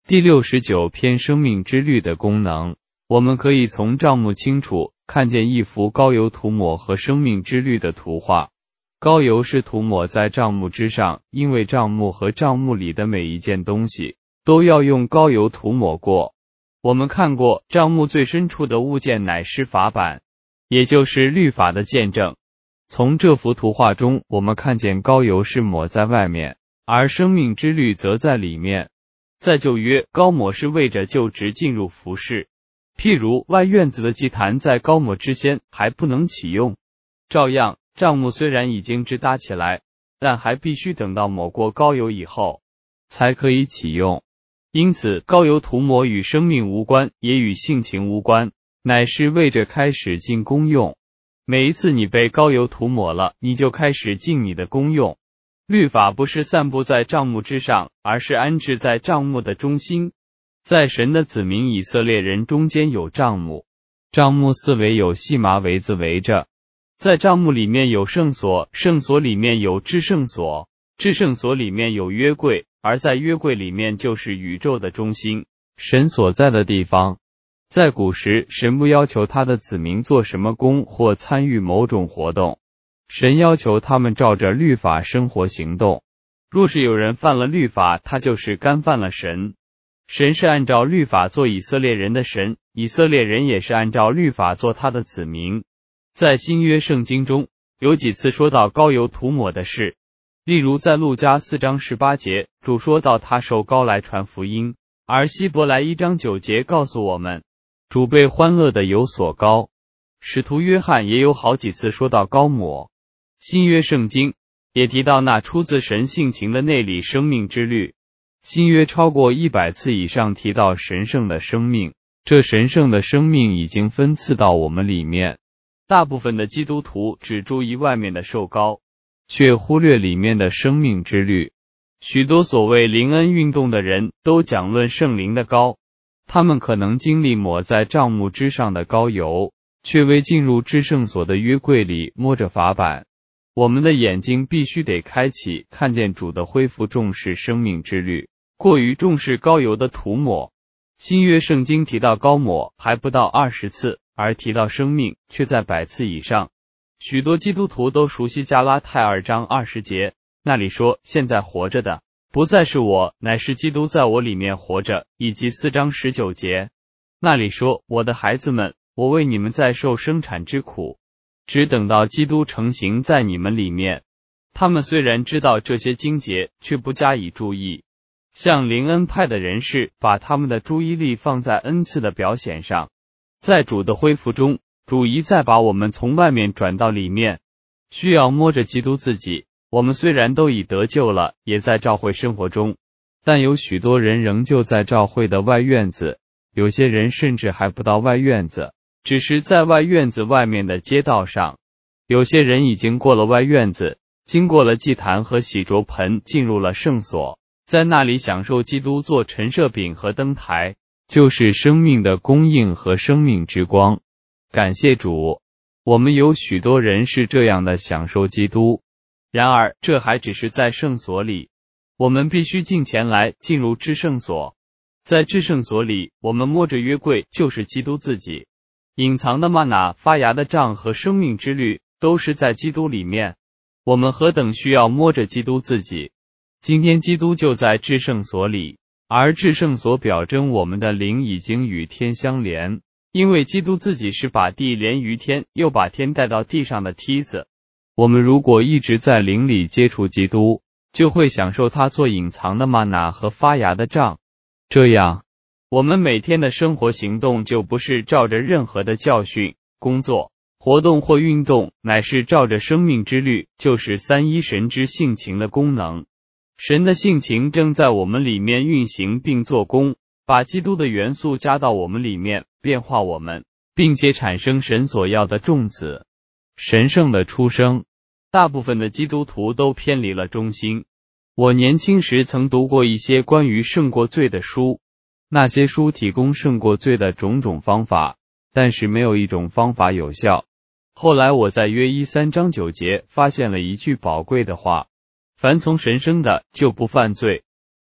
第69篇生命之律的功能，我们可以从帐幕清楚看见一幅膏油涂抹和生命之律的图画。膏油是涂抹在帐幕之上，因为帐幕和帐幕里的每一件东西都要用膏油涂抹过。我们看过，帐幕最深处的物件乃是法版，也就是律法的见证。从这幅图画中，我们看见膏油是抹在外面，而生命之律则在里面。在旧约，膏抹是为着就职进入服事，譬如外院子的祭坛在膏抹之先还不能启用。照样，帐幕虽然已经支搭起来，但还必须等到抹过膏油以后，才可以启用。因此，膏油涂抹与生命无关，也与性情无关，乃是为着开始尽功用。每一次你被膏油涂抹了，你就开始尽你的功用。律法不是散布在帐幕之上，而是安置在帐幕的中心。在神的子民以色列人中间有帐幕，帐幕四围有细麻围子围着。在帐幕里面有圣所，圣所里面有至圣所，至圣所里面有约柜，而在约柜里面就是宇宙的中心，神所在的地方。在古时，神不要求他的子民做什么工或参与某种活动，神要求他们照着律法生活行动。若是有人犯了律法，他就是干犯了神。神是按照律法做以色列人的神，以色列人也是按照律法做他的子民。在新约圣经中，有几次说到膏油涂抹的事，例如在路加4章18节，主说到他受膏来传福音，而希伯来1章9节告诉我们，主被欢乐的有所膏。使徒约翰也有好几次说到膏抹。新约圣经也提到那出自神性情的内里生命之律。新约超过100次以上提到神圣的生命，这神圣的生命已经分赐到我们里面。大部分的基督徒只注意外面的受膏，却忽略里面的生命之律。许多所谓灵恩运动的人都讲论圣灵的膏，他们可能经历抹在帐幕之上的膏油，却未进入至圣所的约柜里摸着法版。我们的眼睛必须得开启，看见主的恢复重视生命之律，过于重视膏油的涂抹。新约圣经提到膏抹还不到20次，而提到生命却在100次以上。许多基督徒都熟悉加拉太2章20节，那里说现在活着的不再是我，乃是基督在我里面活着，以及4章19节，那里说我的孩子们，我为你们在受生产之苦，只等到基督成形在你们里面。他们虽然知道这些经节，却不加以注意。像灵恩派的人士把他们的注意力放在恩赐的表显上。在主的恢复中，主一再把我们从外面转到里面，需要摸着基督自己。我们虽然都已得救了，也在教会生活中，但有许多人仍旧在教会的外院子，有些人甚至还不到外院子，只是在外院子外面的街道上。有些人已经过了外院子，经过了祭坛和洗濯盆，进入了圣所，在那里享受基督做陈设饼和灯台，就是生命的供应和生命之光。感谢主，我们有许多人是这样的享受基督。然而，这还只是在圣所里，我们必须进前来进入至圣所。在至圣所里，我们摸着约柜，就是基督自己。隐藏的吗哪、发芽的杖和生命之律都是在基督里面。我们何等需要摸着基督自己！今天基督就在至圣所里，而至圣所表征我们的灵已经与天相连，因为基督自己是把地连于天，又把天带到地上的梯子。我们如果一直在灵里接触基督，就会享受他做隐藏的吗哪和发芽的杖。这样，我们每天的生活行动就不是照着任何的教训、工作、活动或运动，乃是照着生命之律，就是三一神之性情的功能。神的性情正在我们里面运行并做工，把基督的元素加到我们里面，变化我们，并且产生神所要的种子。神圣的出生。大部分的基督徒都偏离了中心。我年轻时曾读过一些关于胜过罪的书，那些书提供胜过罪的种种方法，但是没有一种方法有效。后来我在约13章9节发现了一句宝贵的话：凡从神生的就不犯罪。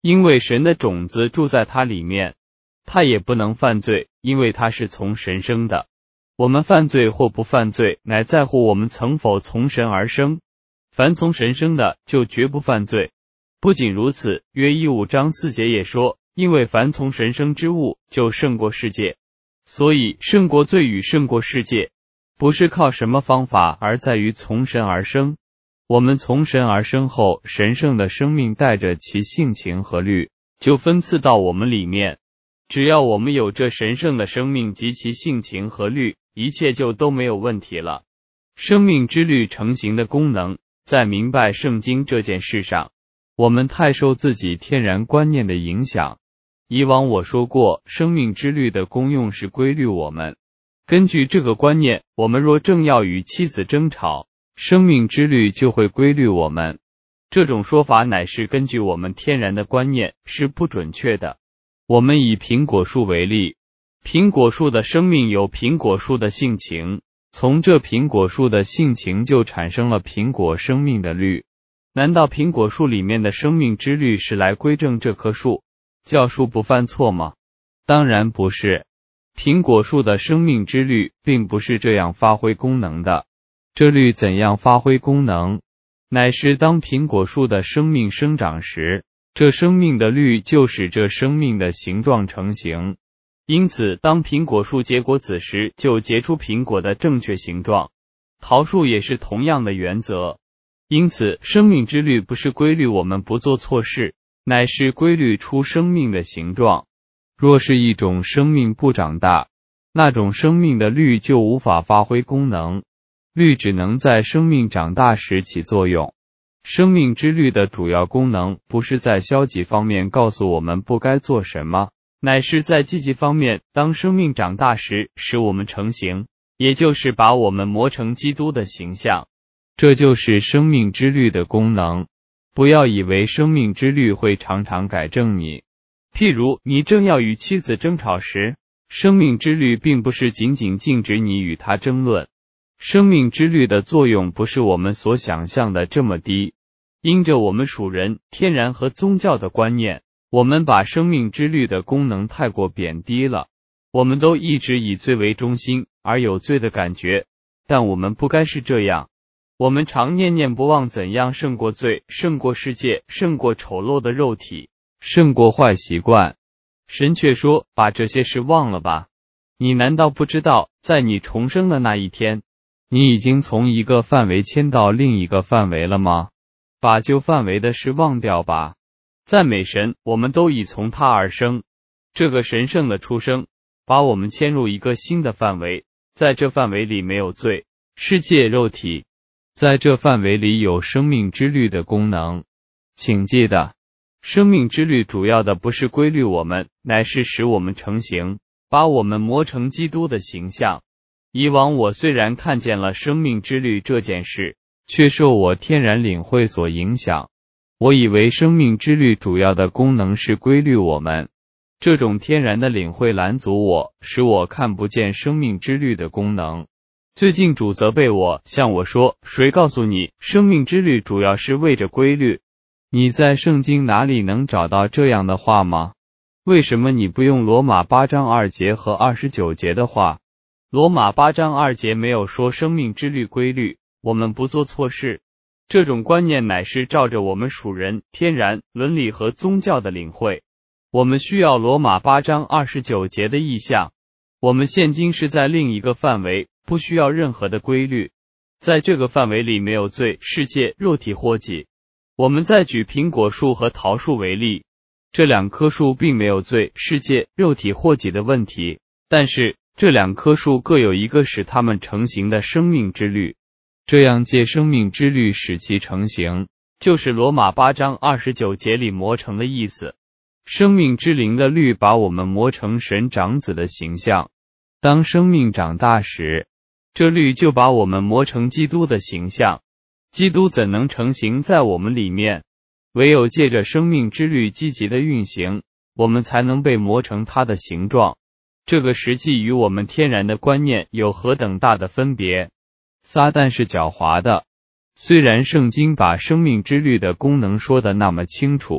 因为神的种子住在他里面。他也不能犯罪，因为他是从神生的。我们犯罪或不犯罪，乃在乎我们曾否从神而生。凡从神生的，就绝不犯罪。不仅如此，约1:5章4节也说，因为凡从神生之物，就胜过世界。所以胜过罪与胜过世界，不是靠什么方法，而在于从神而生。我们从神而生后，神圣的生命带着其性情和律，就分赐到我们里面。只要我们有这神圣的生命及其性情和律，一切就都没有问题了。生命之律成形的功能，在明白圣经这件事上，我们太受自己天然观念的影响。以往我说过，生命之律的功用是规律我们。根据这个观念，我们若正要与妻子争吵，生命之律就会规律我们。这种说法乃是根据我们天然的观念，是不准确的。我们以苹果树为例，苹果树的生命有苹果树的性情，从这苹果树的性情就产生了苹果生命的律。难道苹果树里面的生命之律是来规正这棵树，叫树不犯错吗？当然不是。苹果树的生命之律并不是这样发挥功能的。这律怎样发挥功能？乃是当苹果树的生命生长时，这生命的律就使这生命的形状成形。因此当苹果树结果子时，就结出苹果的正确形状。桃树也是同样的原则。因此生命之律不是规律我们不做错事，乃是规律出生命的形状。若是一种生命不长大，那种生命的律就无法发挥功能。律只能在生命长大时起作用。生命之律的主要功能不是在消极方面告诉我们不该做什么，乃是在积极方面，当生命长大时使我们成形，也就是把我们磨成基督的形象。这就是生命之律的功能。不要以为生命之律会常常改正你。譬如你正要与妻子争吵时，生命之律并不是仅仅禁止你与他争论。生命之律的作用不是我们所想象的这么低。因着我们属人、天然和宗教的观念，我们把生命之律的功能太过贬低了。我们都一直以罪为中心，而有罪的感觉，但我们不该是这样。我们常念念不忘怎样胜过罪，胜过世界，胜过丑陋的肉体，胜过坏习惯。神却说，把这些事忘了吧。你难道不知道，在你重生的那一天，你已经从一个范围迁到另一个范围了吗？把旧范围的事忘掉吧。赞美神，我们都已从他而生。这个神圣的出生，把我们迁入一个新的范围，在这范围里没有罪、世界、肉体，在这范围里有生命之律的功能。请记得，生命之律主要的不是规律我们，乃是使我们成形，把我们磨成基督的形象。以往我虽然看见了生命之律这件事，却受我天然领会所影响。我以为生命之律主要的功能是规律我们，这种天然的领会拦阻我，使我看不见生命之律的功能。最近主责备我，向我说，谁告诉你生命之律主要是为着规律？你在圣经哪里能找到这样的话吗？为什么你不用罗马8章2节和29节的话？罗马8章2节没有说生命之律规律，我们不做错事。这种观念乃是照着我们属人、天然、伦理和宗教的领会。我们需要罗马8章29节的意象。我们现今是在另一个范围，不需要任何的规律。在这个范围里没有罪、世界、肉体或己。我们再举苹果树和桃树为例，这两棵树并没有罪、世界、肉体或己的问题，但是这两棵树各有一个使它们成形的生命之律，这样借生命之律使其成形，就是罗马8章29节里磨成的意思。生命之灵的律把我们磨成神长子的形象。当生命长大时，这律就把我们磨成基督的形象。基督怎能成形在我们里面？唯有借着生命之律积极的运行，我们才能被磨成他的形状。这个实际与我们天然的观念有何等大的分别？撒旦是狡猾的。虽然圣经把生命之律的功能说得那么清楚，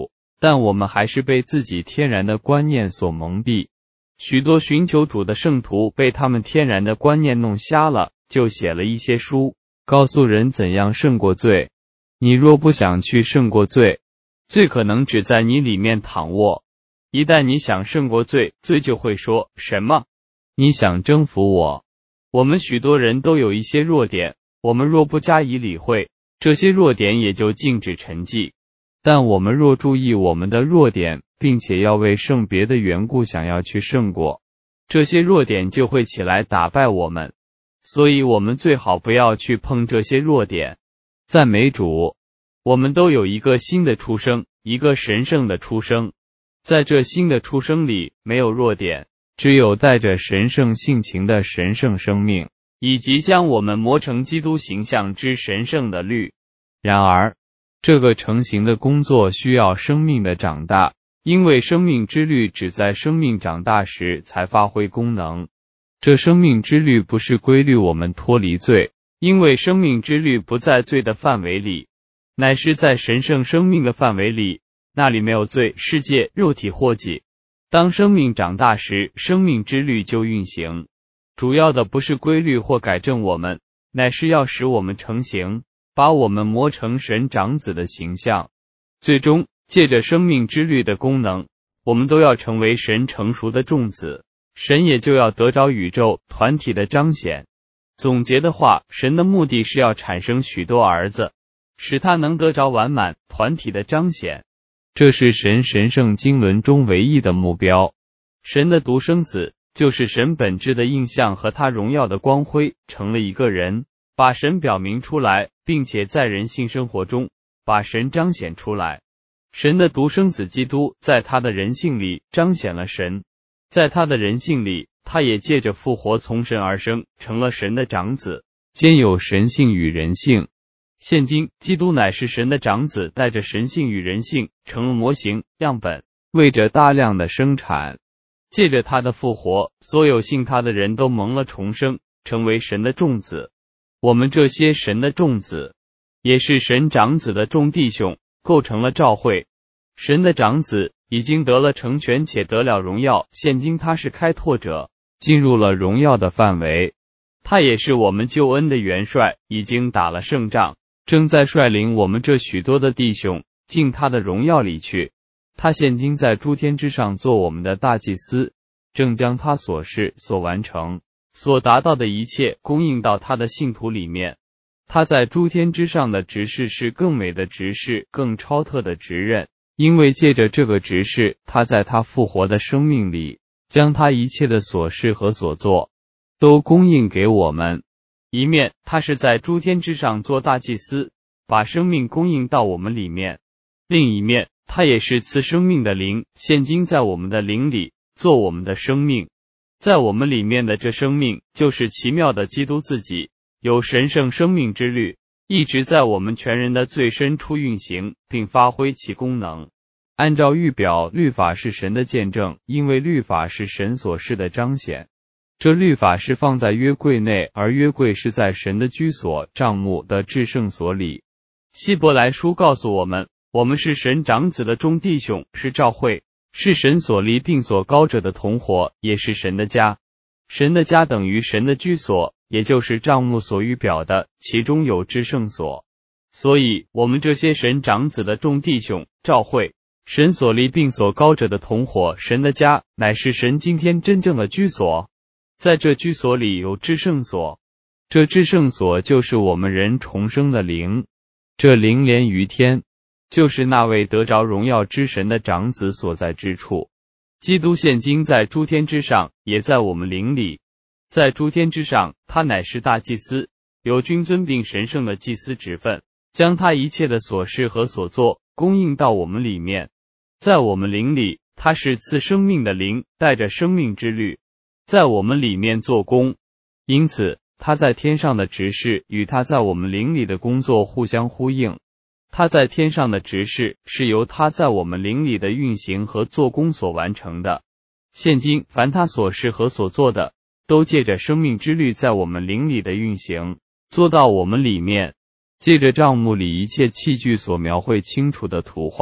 但我们还是被自己天然的观念所蒙蔽。许多寻求主的圣徒被他们天然的观念弄瞎了，就写了一些书，告诉人怎样胜过罪。你若不想去胜过罪，罪可能只在你里面躺卧。一旦你想胜过罪，罪就会说什么？你想征服我？我们许多人都有一些弱点，我们若不加以理会，这些弱点也就静止沉寂。但我们若注意我们的弱点，并且要为圣别的缘故想要去胜过，这些弱点就会起来打败我们。所以我们最好不要去碰这些弱点。赞美主，我们都有一个新的出生，一个神圣的出生。在这新的出生里，没有弱点，只有带着神圣性情的神圣生命，以及将我们磨成基督形象之神圣的律。然而，这个成型的工作需要生命的长大，因为生命之律只在生命长大时才发挥功能。这生命之律不是规律我们脱离罪，因为生命之律不在罪的范围里，乃是在神圣生命的范围里，那里没有罪、世界、肉体或己。当生命长大时，生命之律就运行。主要的不是规律或改正我们，乃是要使我们成形，把我们磨成神长子的形象。最终，借着生命之律的功能，我们都要成为神成熟的众子，神也就要得着宇宙团体的彰显。总结的话，神的目的是要产生许多儿子，使他能得着完满团体的彰显。这是神神圣经纶中唯一的目标。神的独生子就是神本质的印象和他荣耀的光辉，成了一个人，把神表明出来，并且在人性生活中把神彰显出来。神的独生子基督在他的人性里彰显了神，在他的人性里，他也借着复活从神而生，成了神的长子，兼有神性与人性。现今基督乃是神的长子，带着神性与人性，成了模型样本，为着大量的生产。借着他的复活，所有信他的人都蒙了重生，成为神的众子。我们这些神的众子，也是神长子的众弟兄，构成了召会。神的长子已经得了成全且得了荣耀，现今他是开拓者，进入了荣耀的范围。他也是我们救恩的元帅，已经打了胜仗，正在率领我们这许多的弟兄进他的荣耀里去。他现今在诸天之上做我们的大祭司，正将他所事所完成所达到的一切供应到他的信徒里面。他在诸天之上的职事是更美的职事，更超特的职任，因为借着这个职事，他在他复活的生命里将他一切的所事和所做都供应给我们。一面他是在诸天之上做大祭司，把生命供应到我们里面；另一面他也是赐生命的灵，现今在我们的灵里做我们的生命。在我们里面的这生命就是奇妙的基督自己，有神圣生命之律，一直在我们全人的最深处运行，并发挥其功能。按照预表，律法是神的见证，因为律法是神所示的彰显。这律法是放在约柜内，而约柜是在神的居所帐幕的至圣所里。希伯来书告诉我们，我们是神长子的众弟兄，是召会，是神所立并所膏者的同伙，也是神的家。神的家等于神的居所，也就是帐幕所预表的，其中有至圣所。所以我们这些神长子的众弟兄，召会，神所立并所膏者的同伙，神的家，乃是神今天真正的居所。在这居所里有至圣所，这至圣所就是我们人重生的灵，这灵连于天，就是那位得着荣耀之神的长子所在之处。基督现今在诸天之上，也在我们灵里。在诸天之上，他乃是大祭司，有君尊并神圣的祭司职分，将他一切的所事和所做供应到我们里面。在我们灵里，他是赐生命的灵，带着生命之律，在我们里面做工。因此他在天上的职事与他在我们灵里的工作互相呼应。他在天上的职事是由他在我们灵里的运行和做工所完成的。现今凡他所事和所做的，都借着生命之律在我们灵里的运行，做到我们里面。借着帐幕里一切器具所描绘清楚的图画，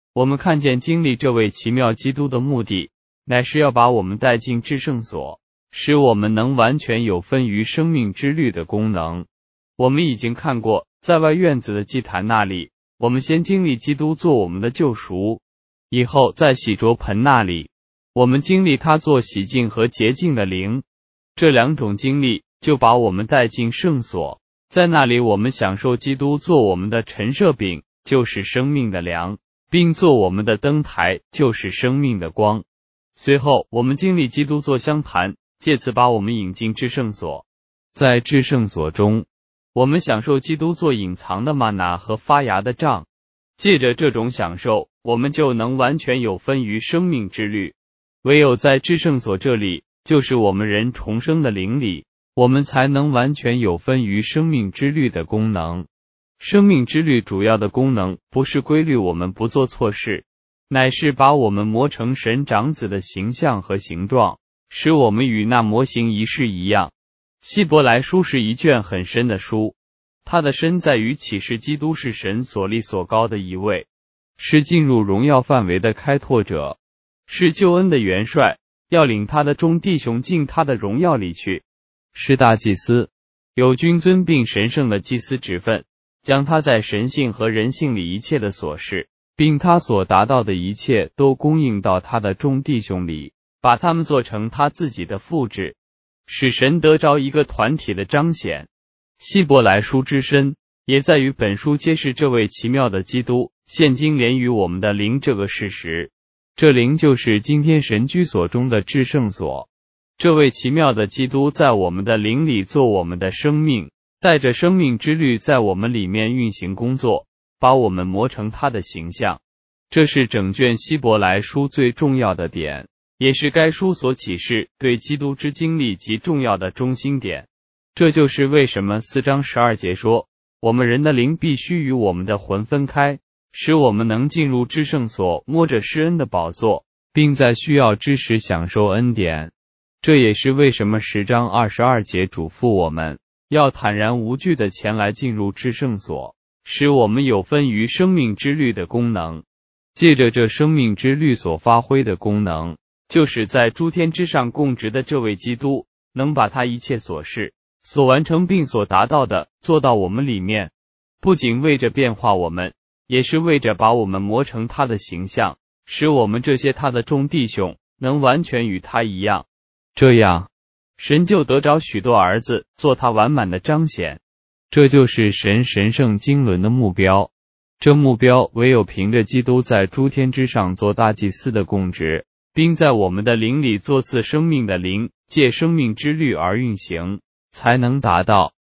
我们看见经历这位奇妙基督的目的，乃是要把我们带进至圣所，使我们能完全有分于生命之律的功能。我们已经看过，在外院子的祭坛那里，我们先经历基督做我们的救赎，以后在洗濯盆那里，我们经历他做洗净和洁净的灵。这两种经历就把我们带进圣所，在那里我们享受基督做我们的陈设饼，就是生命的粮，并做我们的灯台，就是生命的光。随后我们经历基督做香坛，借此把我们引进至圣所。在至圣所中，我们享受基督做隐藏的吗哪和发芽的杖。借着这种享受，我们就能完全有分于生命之律。唯有在至圣所这里，就是我们人重生的灵里，我们才能完全有分于生命之律的功能。生命之律主要的功能不是规律我们不做错事，乃是把我们磨成神长子的形象和形状，使我们与那模型一式一样。希伯来书是一卷很深的书，它的深在于启示基督是神所立所高的一位，是进入荣耀范围的开拓者，是救恩的元帅，要领他的众弟兄进他的荣耀里去，是大祭司，有君尊并神圣的祭司职分，将他在神性和人性里一切的所事，并他所达到的一切都供应到他的众弟兄里，把他们做成他自己的复制，使神得着一个团体的彰显。希伯来书之深，也在于本书揭示这位奇妙的基督现今连于我们的灵这个事实。这灵就是今天神居所中的至圣所。这位奇妙的基督在我们的灵里做我们的生命，带着生命之律在我们里面运行工作，把我们磨成他的形象。这是整卷希伯来书最重要的点，也是该书所启示对基督之经历极重要的中心点。这就是为什么4章12节说，我们人的灵必须与我们的魂分开，使我们能进入至圣所，摸着施恩的宝座，并在需要之时享受恩典。这也是为什么10章22节嘱咐我们要坦然无惧地前来进入至圣所，使我们有分于生命之律的功能。借着这生命之律所发挥的功能，就是在诸天之上供职的这位基督，能把他一切所事、所完成并所达到的做到我们里面，不仅为着变化我们，也是为着把我们磨成他的形象，使我们这些他的众弟兄能完全与他一样。这样，神就得着许多儿子，做他完满的彰显。这就是神神圣经纶的目标。这目标唯有凭着基督在诸天之上做大祭司的供职，并在我们的灵里做赐生命的灵，借生命之律而运行，才能达到。